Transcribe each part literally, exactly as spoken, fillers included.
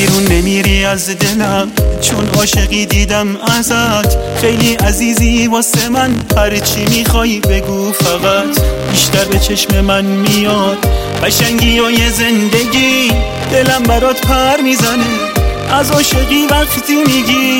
بیرون نمیری از دلم چون عاشقی دیدم ازت. خیلی عزیزی واسه من، هرچی میخوای بگو فقط. بیشتر به چشم من میاد قشنگی و یه زندگی، دلم برات پر میزنه از عاشقی وقتی میگی.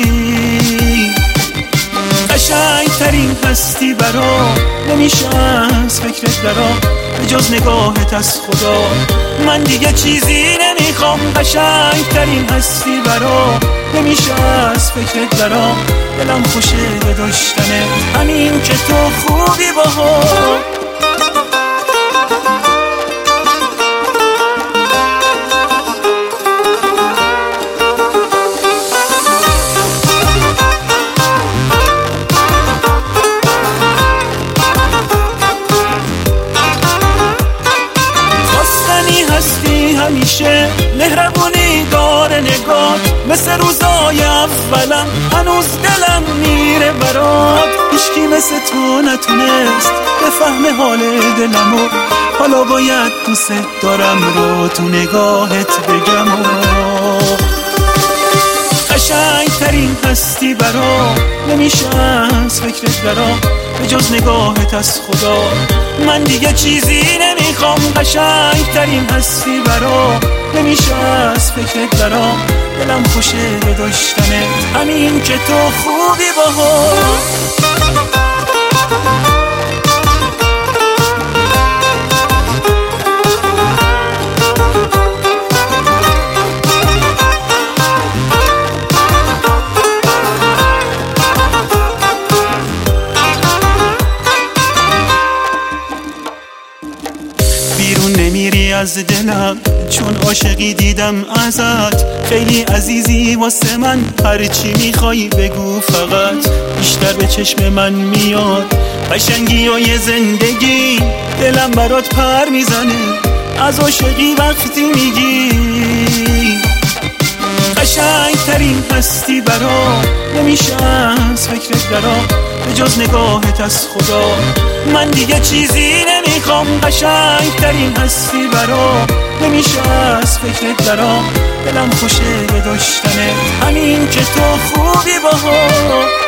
قشنگ ترین هستی برا، نمیشه از فکرت درا، به جز نگاهت از خدا من دیگه چیزی نمیخوام. قشنگ ترین هستی برا، نمیشه از فکرت درا، دلم خوشه به داشتنت، همین که تو خوبی باها. همیشه مهربونی داره نگات، مثل روزای اولم هنوز دلم میره برات. هیچکی مثل تو نتونست بفهمه حال دلمو، حالا باید دوست دارم رو تو نگاهت بگم. قشنگ ترین هستی برا، نمیشه از فکرت درا، به جز نگاهت از خدا من دیگه چیزی نمیخوام. قشنگ ترین هستی برا، نمیشه از فکرت درا، دلم خوشه به داشتنت، همین که تو خوبی باها. بیرون نمیری از دلم چون عاشقی دیدم ازت. خیلی عزیزی واسه من، هرچی میخوای بگو فقط. بیشتر به چشم من میاد قشنگی و یه زندگی، دلم برات پر میزنه از عاشقی وقتی میگی. قشنگ ترین هستی برا، نمیشه از فکرت درا، به جز نگاهت از خدا من دیگه چیزی نمیخوام. قشنگ ترین هستی برا، نمیشه از فکرت درا، دلم خوشه به داشتنت، همین که تو خوبی باها.